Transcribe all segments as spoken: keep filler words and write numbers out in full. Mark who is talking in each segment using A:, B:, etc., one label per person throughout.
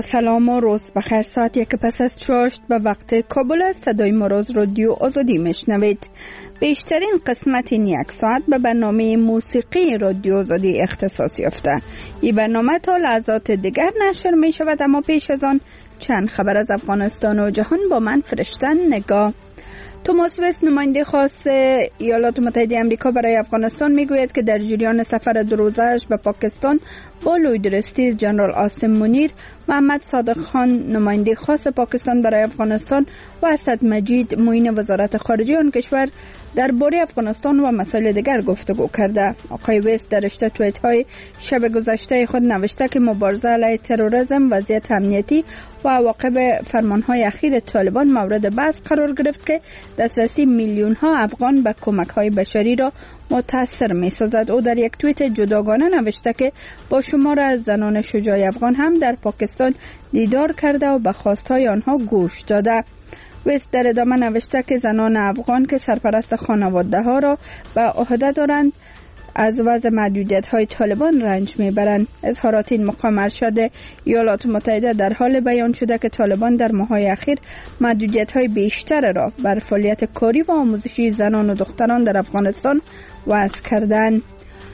A: با سلام و روز بخیر. ساعت یک پس از چاشت به وقت کابل است. صدای ما روز رادیو آزادی میشنوید. بیشترین قسمت این یک ساعت به برنامه موسیقی رادیو آزادی اختصاص یافته. این برنامه تا لحظات دیگر نشر می شود، اما پیش از آن چند خبر از افغانستان و جهان با من فرشتن نگاه. توماس وست، نماینده خاص ایالات متحده آمریکا برای افغانستان، میگوید که در جریان سفر دو روزه‌اش به پاکستان با لویدرستیز جنرال آسم منیر، محمد صادق خان نماینده خاص پاکستان برای افغانستان و اسد مجید معین وزارت خارجه آن کشور درباره افغانستان و مسائل دیگر گفتگو کرده. آقای وست در رشته توییت های شب گذشته خود نوشته که مبارزه علیه تروریسم، وضعیت امنیتی و عواقب فرمان های اخیر طالبان مورد بحث قرار گرفت که دسترسی میلیون ها افغان به کمک های بشری را متاثر می سازد. او در یک توییت جداگانه نوشته که با شمار از زنان شجاع افغان هم در پاکستان دیدار کرده و به خواستهای آنها گوش داده. وست در ادامه نوشته که زنان افغان که سرپرست خانواده ها را به عهده دارند از وضع محدودیت های طالبان رنج میبرند. اظهارات این مقام ارشد ایالات متحده در حال بیان شده که طالبان در ماه‌های اخیر محدودیت های بیشتر را بر فعالیت کاری و آموزشی زنان و دختران در افغانستان وضع کردند.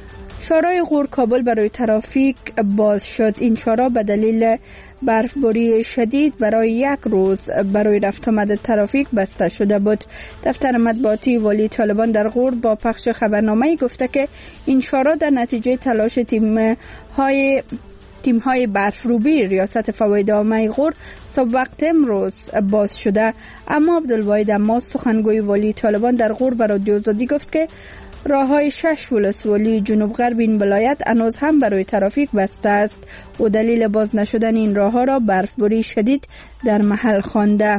A: شارع غور کابل برای ترافیک باز شد. این شارع به دلیل برفباری شدید برای یک روز برای رفت آمد ترافیک بسته شده بود. دفتر مطبوعاتی والی طالبان در غور با پخش خبرنامه‌ای گفته که این شارع در نتیجه تلاش تیم های تیم های برفروبی ریاست فواید عامه غور صبح وقت امروز باز شده. اما عبدالواحد عماس، سخنگوی والی طالبان در غور، به رادیو آزادی گفت که راه‌های شش ولسوالی جنوب غرب این ولایت هنوز هم برای ترافیک بسته است و دلیل باز نشدن این راه‌ها را برفباری شدید در محل خوانده.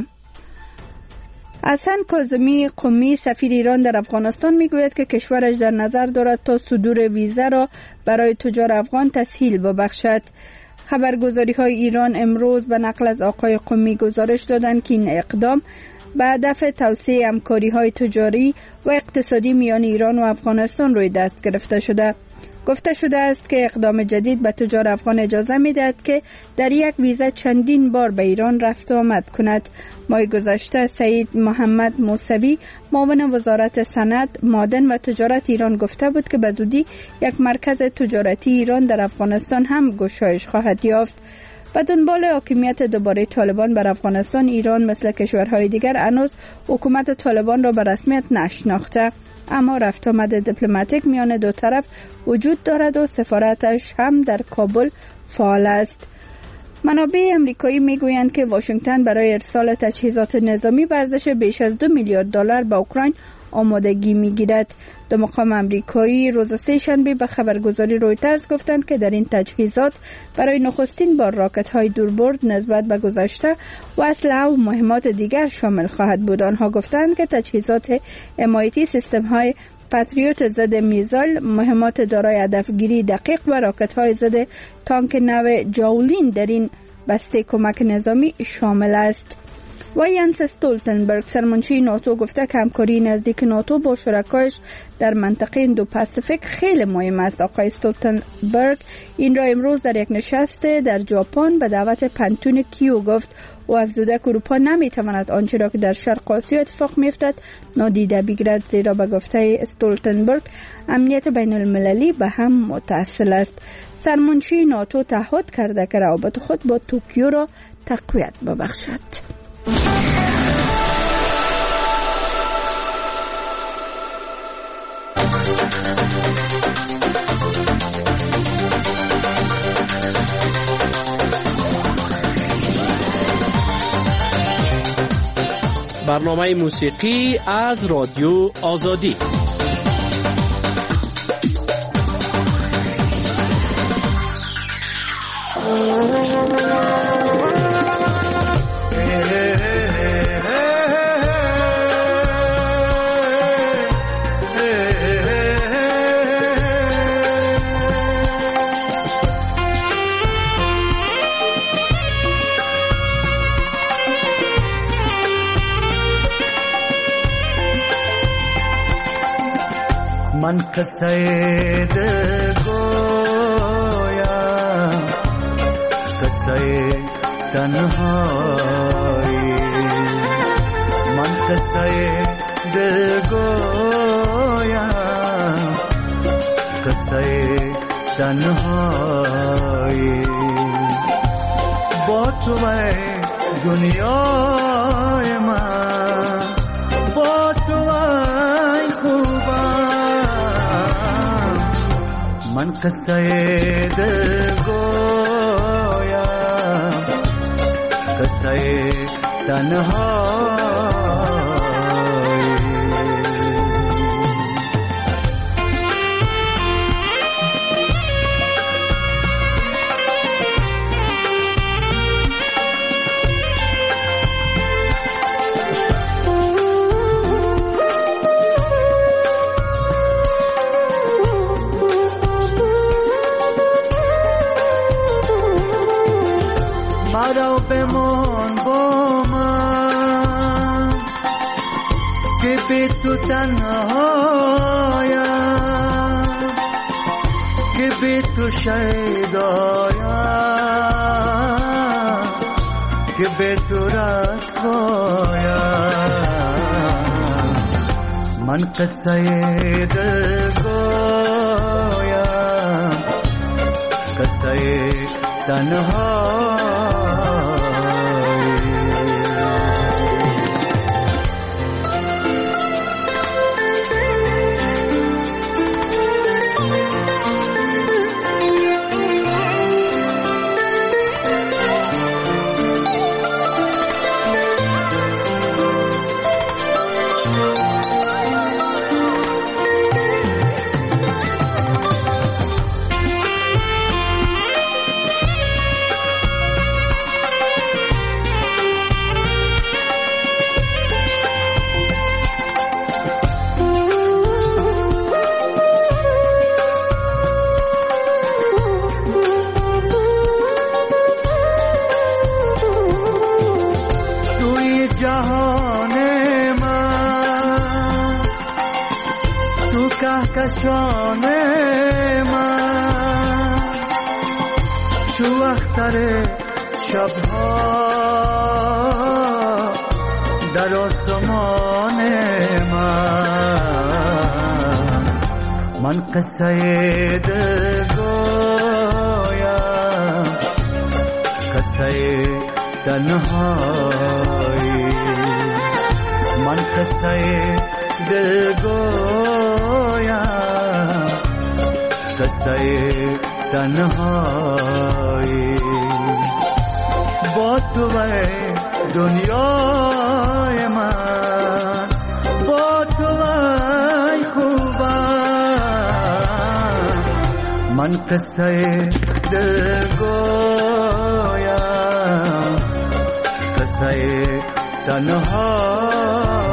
A: حسن کاظمی قمی، سفیر ایران در افغانستان، میگوید که کشورش در نظر دارد تا صدور ویزا را برای تجار افغان تسهیل ببخشد. خبرگزاری های ایران امروز به نقل از آقای قمی گزارش دادند که این اقدام به هدف توسعه همکاری‌های تجاری و اقتصادی میان ایران و افغانستان روی دست گرفته شده. گفته شده است که اقدام جدید به تجار افغان اجازه می‌دهد که در یک ویزا چندین بار به ایران رفت و آمد کند. ماه گذشته سعید محمد موسوی، معاون وزارت صنعت، معدن و تجارت ایران، گفته بود که به زودی یک مرکز تجارتی ایران در افغانستان هم گشایش خواهد یافت. و دنبال حاکمیت دوباره طالبان بر افغانستان، ایران مثل کشورهای دیگر هنوز حکومت طالبان را به رسمیت نشناخته، اما رفت آمد دیپلماتیک میان دو طرف وجود دارد و سفارتش هم در کابل فعال است. منابع امریکایی میگویند که واشنگتن برای ارسال تجهیزات نظامی به ارزش بیش از دو میلیارد دلار به اوکراین آمادگی میگیرد. دو مقام امریکایی روز سه شنبه به خبرگزاری رویترز گفتند که در این تجهیزات برای نخستین بار راکت های دوربرد نسبت به گذشته و اسلحه و مهمات دیگر شامل خواهد بود. آنها گفتند که تجهیزات حمایتی، سیستم های پاتریوت ضد میزایل، مهمات دارای هدفگیری دقیق و راکت های ضد تانک نو جاولین در این بسته کمک نظامی شامل است. و ینس استولتنبرگ، سرمنشی ناتو، گفته که همکاری نزدیک ناتو با شرکایش در منطقه اندو پاسیفیک خیلی مهم است. آقای استولتنبرگ این را امروز در یک نشست در ژاپن به دعوت پنتون کیو گفت و افزوده که اروپا نمیتواند آنچه را که در شرق آسیا اتفاق میافتد نادیده بگیرد، زیرا به گفته استولتنبرگ امنیت بین المللی به هم متصل است. سرمنشی ناتو تعهد کرده که روابط خود با توکیو را تقویت ببخشد.
B: برنامه موسیقی از رادیو آزادی.
C: من قصه ده گویا قصه تنهایی من قصه دل گویم قصه تنهایی با تو دنیای من با تو ای خوبم من قصه دل گویم قصه تنهایی مرا بمان با من که بی تو تنهایم که بی تو شیدایم که بی تو رسوایم من قصه دل گویم قصه تنهایم کهکشان من چو اختر شبها در آسمان من من قصه دل گویم قصه تنهایی من قصه دل گویم قصه تنهایی با تو دنیای من با تو ای خوبم من قصه دل گویم قصه تنهایی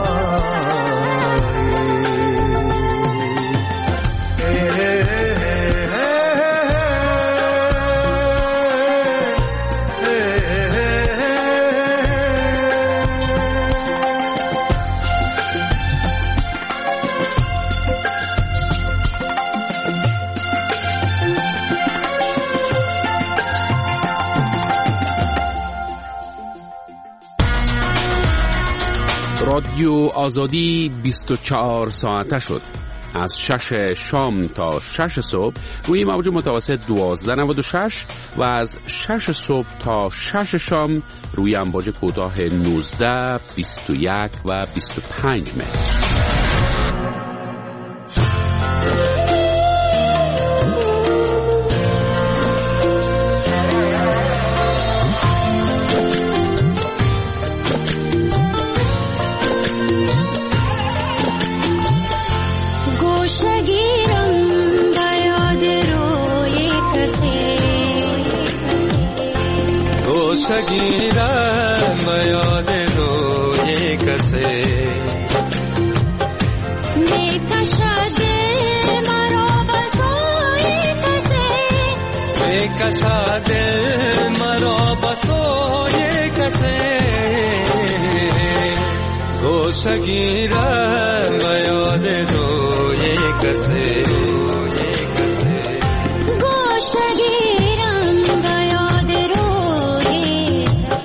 D: رادیو آزادی بیست و چهار ساعته شد. از شش شام تا شش صبح روی موج متوسط دوازده نود و شش و از شش صبح تا شش شام روی امواج کوتاه نوزده، بیست و یک و بیست و پنج متر.
E: شگیرم به یاد روی کسی میکشد مرا به سوی کسی میکشد مرا به سوی کسی گوشه گیرم به یاد روی کسی گوشه گیرم به یاد روی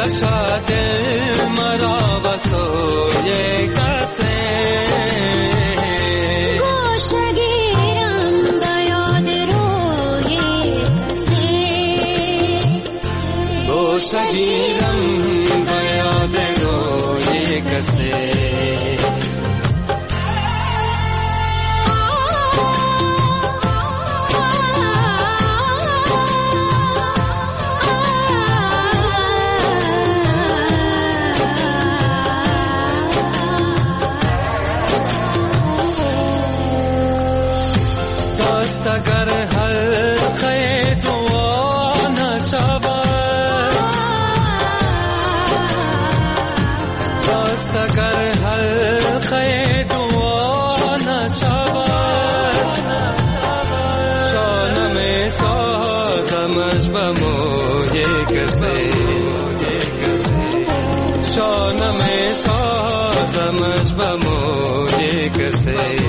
E: کشد مرا به سوی کسی گوشه گیرم به یاد روی کسی گوشه گیرم به یاد روی کسی اگر حلقه دعا نشود راست اگر حلقه دعا نشود شانه می سازمش به موی کسی شانه می سازمش به موی کسی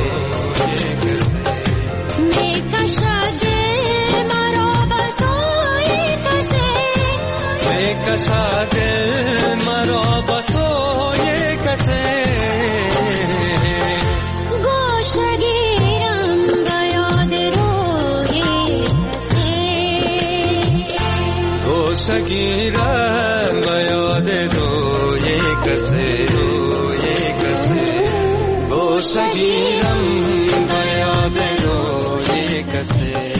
E: کشد مرا به سوی کسی گوشه گیرم به یاد روی کسی گوشه گیرم به یاد روی کسی روی کسی گوشه گیرم به یاد روی کسی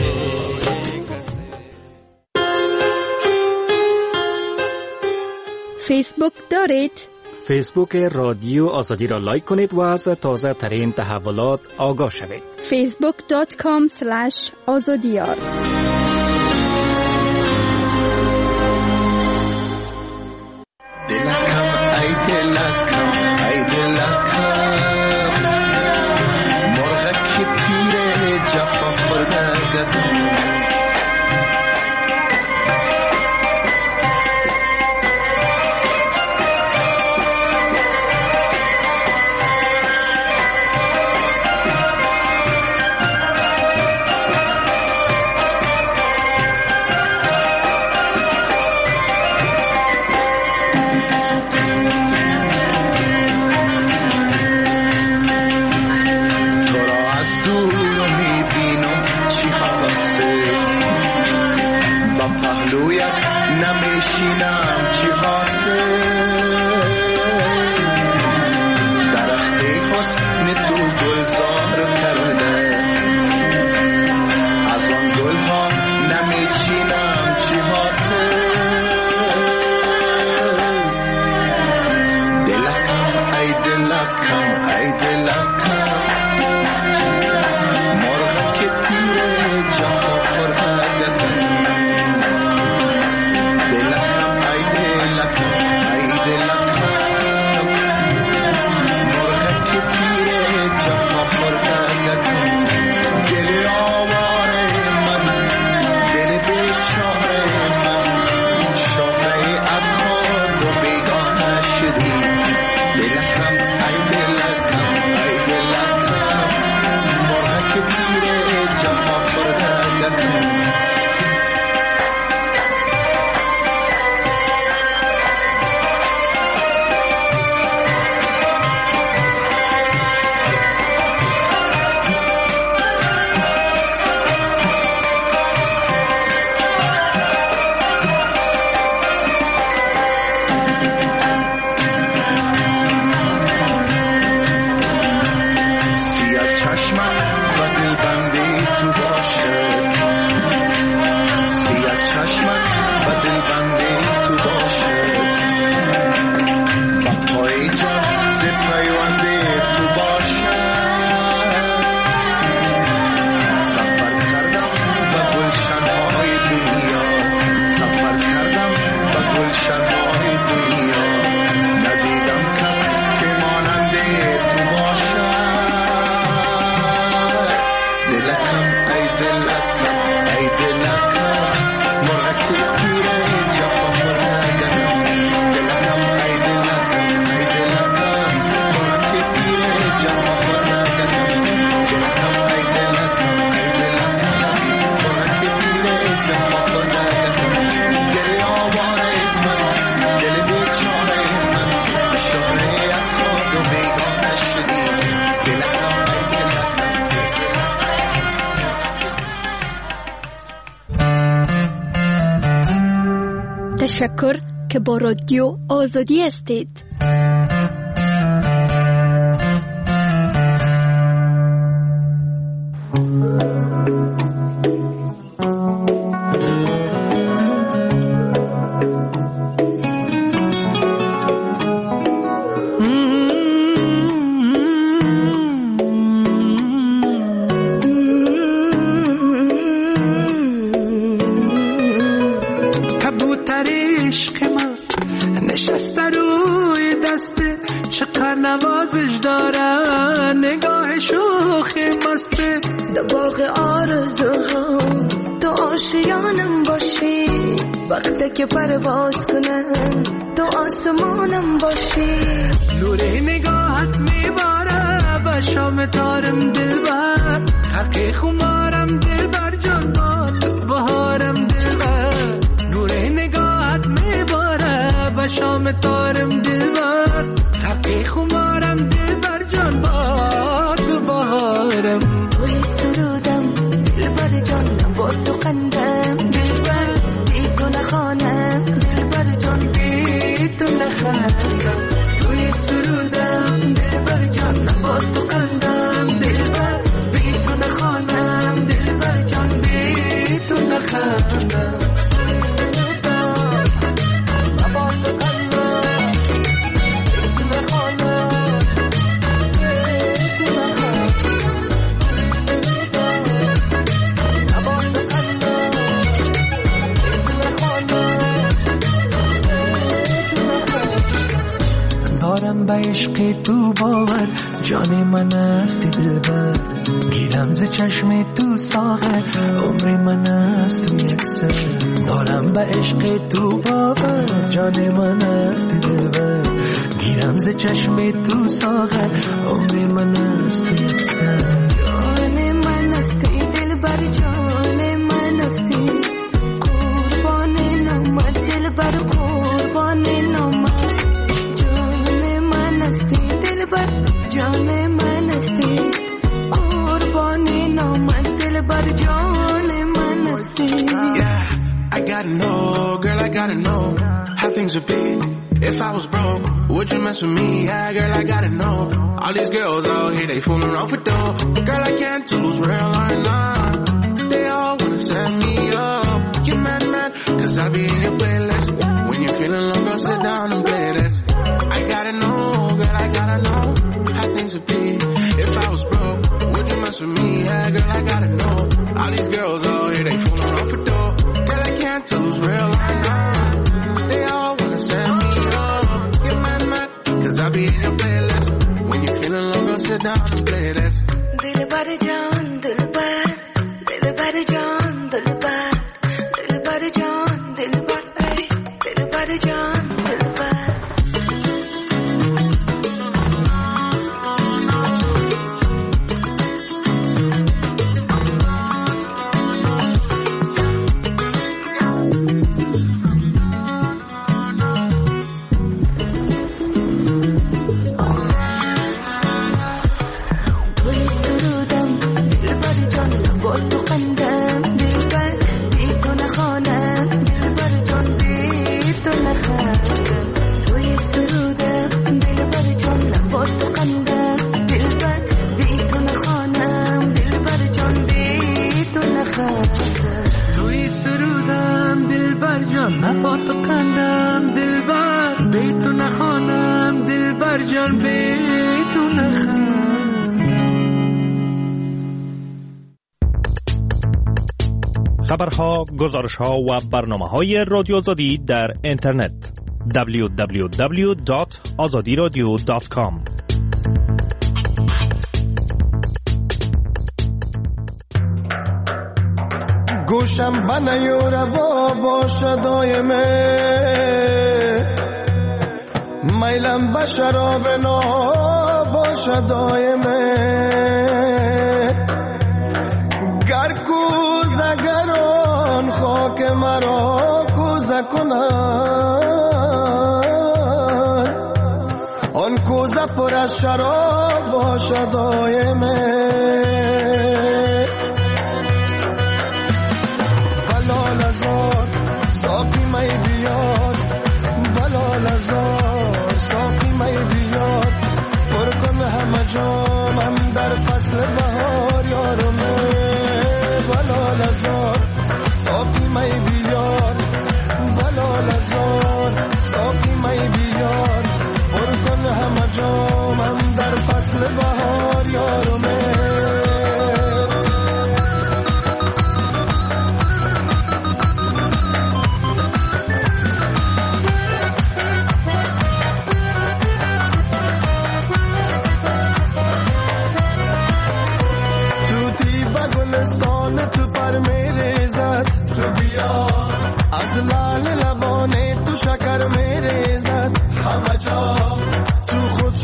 A: فیسبوک دارید؟
F: فیسبوک رادیو آزادی را لایک کنید و از تازه ترین تحولات آگاه شوید.
A: فیسبوک دات کام سلش آزادیار
C: دلکم ای دلکم ای دلکم مرغ که تیر جفا خورده گدم
A: تشکر که با رادیو آزادی هستید.
C: نوازش دارن نگاه شوخی مسته
G: در باغ آرزوها تو آشیانم باشی وقتی که پرواز کنم تو آسمانم باشی
C: نور نگاهت میباره به شام تارم دلبر حقی خمارم دلبر جان باد بهارم دلبر نور نگاهت میباره به شام تارم دلبر حقی خمارم دلبر جان باد بهارم
G: توی سرودم دلبر جانم با تو قندم دلبر بی تو نخوانم دلبر جان بی تو نخوانم توی سرودم دلبر جانم با تو قندم دلبر بی تو نخوانم دلبر جان بی تو نخوانم
C: به عشق تو باور جان من است دلبر گیرم ز چشم تو ساغر عمر من است تو یک سر دارم به عشق تو باور جان من است دلبر گیرم ز چشم تو ساغر عمر من است تو یک سر
G: جان من است دلبر جان من است قربان نامت دلبر قربان نامت جان من استی قربان نامت دلبر جان من استی.
H: Yeah, I gotta know, girl, I gotta know how things would be if I was broke. Would you mess with me? Yeah, girl, I gotta know. All these girls out here, they fooling off with dough. Girl, I can't choose real or not. They all wanna set me up. You mad, mad, cause I be in your playlist. When you're feeling low, girl, sit down and play this. I gotta know, girl, I gotta know how things would be if I was broke. Would you mess with me? Yeah, girl, I gotta know. All these girls out here, they fooling off with dough. Girl, I can't tell who's real or not. They all wanna set me up. Get mad, mad, cause I be in your playlist. When you're feeling low, girl, sit down and play this.
G: Dilbar jaan, dilbar, dilbar jaan, dilbar, dilbar jaan, dilbar, ay, dilbar jaan, dilbar.
F: خبرها، گزارش‌ها و برنامه‌های رادیو آزادی در اینترنت دبلیو دبلیو دبلیو دات آزادی رادیو دات کام.
I: گوشم بنیور با باشه دایمه میلم به شراب نا باشه دایمه گر کوزه گران خاک مرا کوزه کنن آن کوزه پر از شراب باشه دایمه ساقی می بیار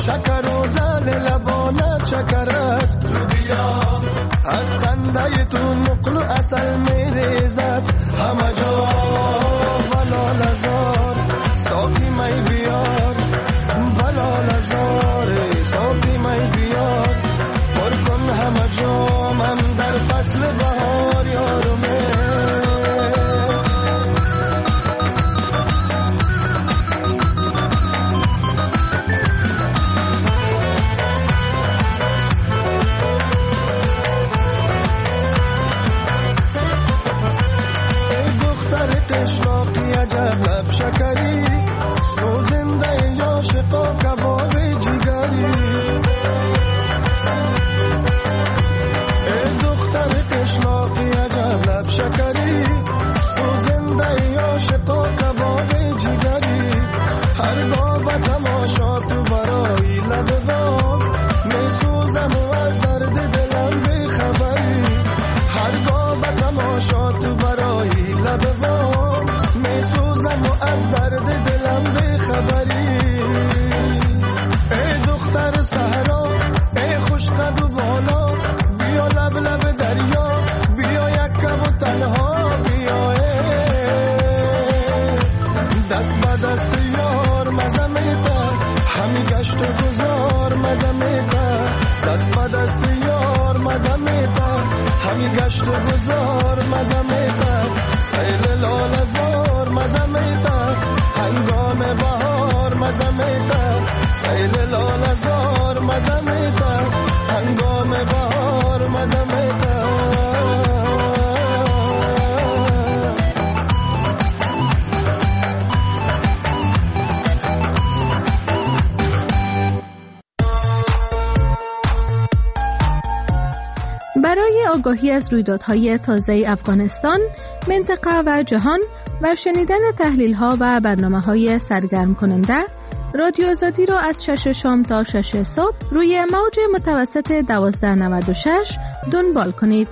I: شکر و لال لبانه چکر است بیا از خنده تو نقل و اصل میریزد همه جا بلال ازار ساقی می بیار بلال ازار ساقی می بیار پر کن همه جامم در فصل بهار یارمه اشراقی عجب لب شکری سوزنده یا شقا کباب جگری ای دختر اشراقی عجب لب شکری سوزنده یا شقا کباب جگری هرگاه به تماشا تو برای لب بام می سوزم و از درد دلم بی خبری هرگاه به تماشا تو برای لب بام سوزم و از درد دلم به خبری ای دختر صحرا ای خوش قد و بالا بیا لب لب دریا بیا یک کب و تنها بیا دست به دست یار مزمیتا همی گشت و گذار مزمیتا دست به دست یار مزمیتا همی گشت و گذار مزمیتا سیل لال ازار مزمیتا هنگام بهار مزمیتا سیل لال ازار مزمیتا هنگام بهار مزمیتا
J: برای آگاهی از رویدادهای تازه افغانستان، منطقه و جهان و شنیدن تحلیل‌ها و برنامه‌های سرگرم کننده، رادیو آزادی را از شش شام تا شش صبح روی موج متوسط دوازده نود و شش دنبال کنید.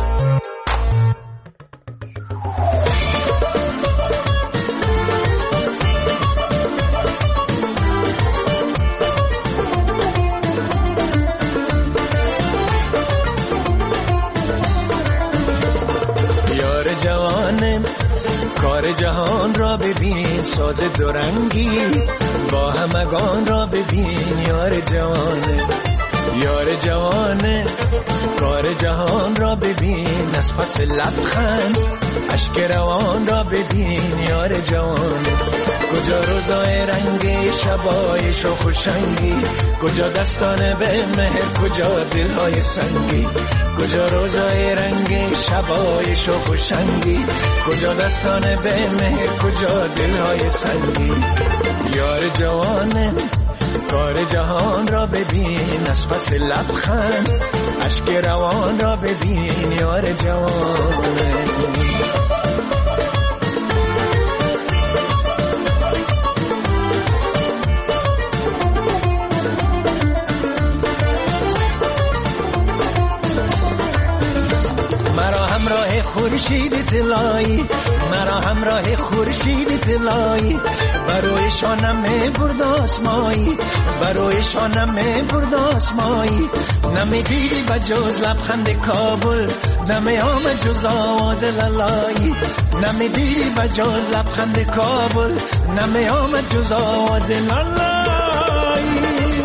C: کار جهان را ببین ساز دورنگی با همگان را ببین یار جوانه یار جوانه کار جهان را ببین از پس لبخند اشک روان را ببین یار جوانه کجا روزای رنگی شبای شوخ و شنگی کجا دستان به مهر کجا دلهای سنگی کجا روزای رنگی شبای شوخ و شنگی کجا دستان به مهر کجا دلهای سنگی یار جوانه کار جهان را ببین از پس لبخند اشک روان را ببین یار جوانه همراه خورشید طلایی مرا همراه خورشید طلایی بروی شانم برد آسمایی بروی شانم برد آسمایی نمی دیدی بجز لبخند کابل نمی آمد جز آواز لالایی نمی دیدی بجز لبخند کابل نمی آمد جز آواز لالایی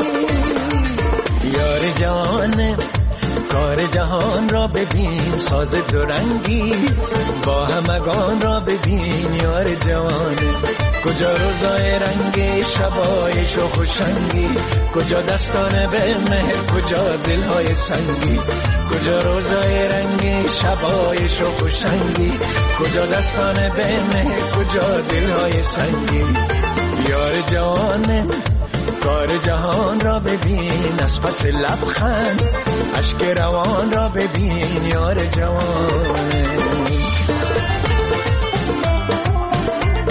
C: یار جوانه کار جهان را ببین ساز دورنگی با همگان را ببین یار جوانه کجا روزای رنگی شبای شوخ و شنگی کجا دستان به مهر کجا دلهای سنگی کجا روزای رنگی شبای شوخ و شنگی کجا دستان به مهر کجا دلهای سنگی یار جوانه کار جهان را ببین از پس لبخند اشک روان را ببین یار جوانه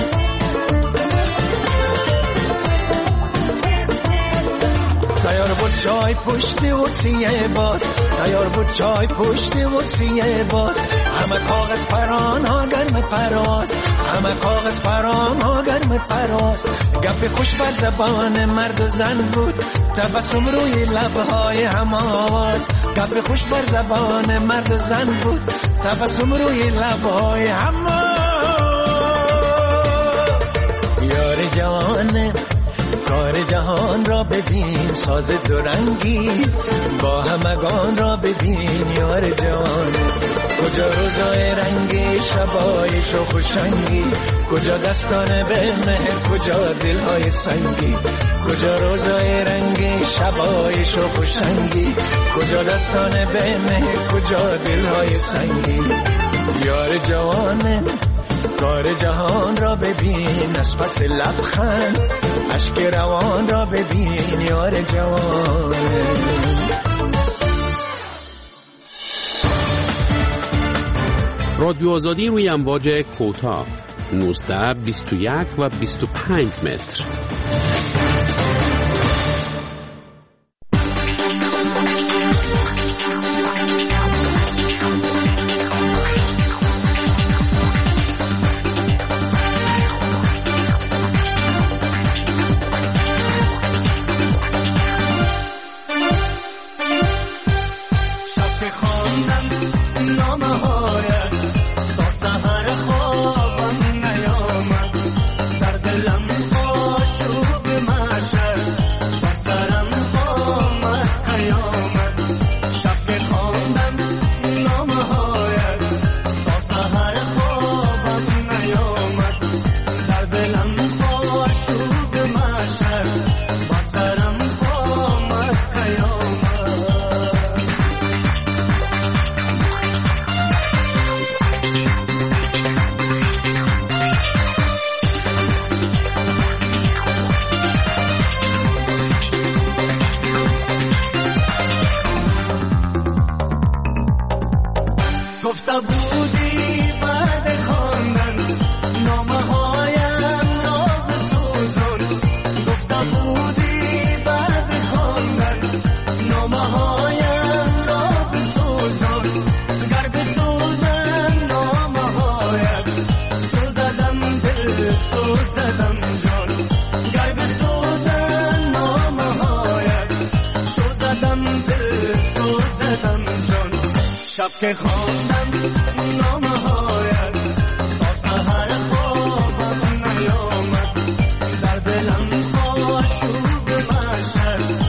C: تیار بود چای پشت ورسیه باز، تیار بود چای پشت ورسیه باز. همه کاغذ پران ها گرم پراز، همه کاغذ پران ها گرم پراز. گپ خوش بر زبان مرد و زن بود، تبسم روی لبهای هم آواز. گپ خوش بر زبان مرد و زن بود، تبسم روی لبهای هم آواز. یار جوانه کار جهان را ببین، ساز دورنگی با همگان را ببین. یار جوان کجا روزای رنگی، شبای شوخ و شنگی، کجا دستان به مهر، کجا دلهای سنگی. کجا روزای رنگی، شبای شوخ و شنگی، کجا دستان به مهر، کجا دلهای سنگی. یار جوانه کار جهان را ببین، از پس لبخند اشک روان را ببین. یار جوان
D: رادیو آزادی روی امواج کوتاه نوزده، بیست و یک و بیست و پنج متر.
G: شب که خواندم نام